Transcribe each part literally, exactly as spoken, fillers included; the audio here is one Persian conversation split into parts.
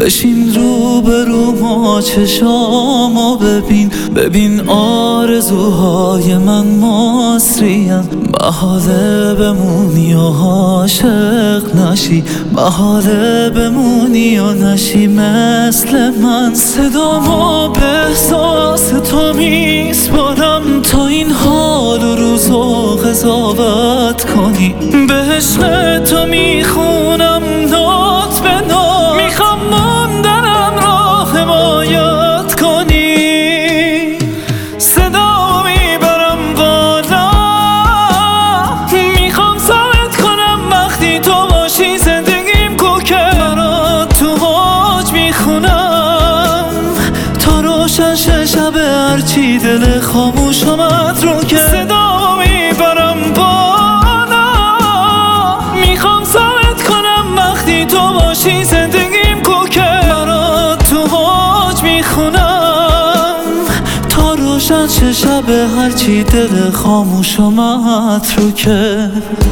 بشین رو به رو ما چشامو ببین، ببین آرزوهای من مصرین. محاله بمونی و عاشق نشی، محاله بمونی و نشی مثل من. صدامو به احساس تو میسپارم تا این حال و روزو قضاوت کنی. به عشق تو میخونم نوت به نوت، میخوام موندنم را حمایت کنی. صدا میبرم بالا، میخوام ثابت کنم وقتی تو باشی زندگیم کوکه. برات تو حاج میخونم تا روشن شه شب، هرچی دل خاموش آمد رو که. صدا میبرم بالا، میخوام ثابت کنم وقتی تو باشی زندگیم کوکه. برات تو حاج میخونم تا روشن شه شب، هرچی دل خاموش آمد رو که.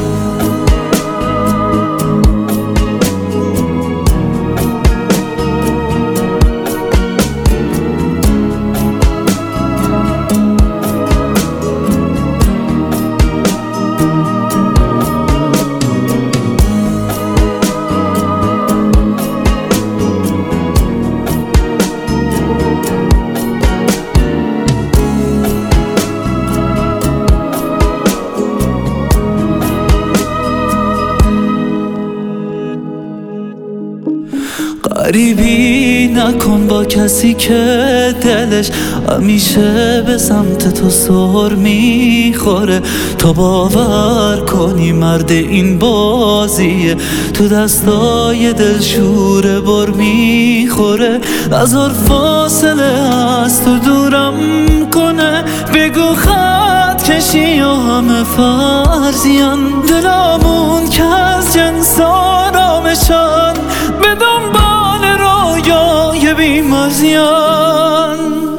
غریبی نکن با کسی که دلش همیشه به سمت تو سر میخوره. تا باور کنی مرد این بازیه، تو دستای دلشوره بر میخوره. نذار فاصله از تو دورم کنه، بگو خط کشی و همه فرضیان. دلامون که از جنس آرامشان، به دنبال رویای بیمارزیان.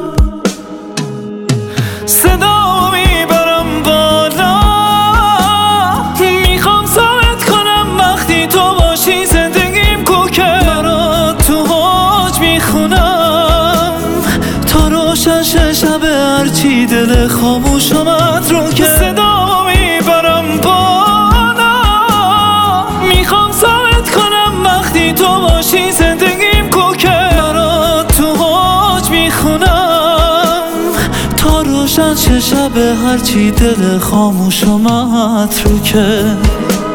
صدا میبرم بالا، میخوام ثابت کنم وقتی تو باشی زندگیم کوکه. برات تو حاج میخونم تا روشن شه شب، هرچی دل خاموش آمد رو که. صدا میبرم بالا، میخوام ثابت کنم وقتی تو باشی زندگیم کوکه. برات تو حاج میخونم تا روشن شه شب، هرچی دل خاموش آمد رو که.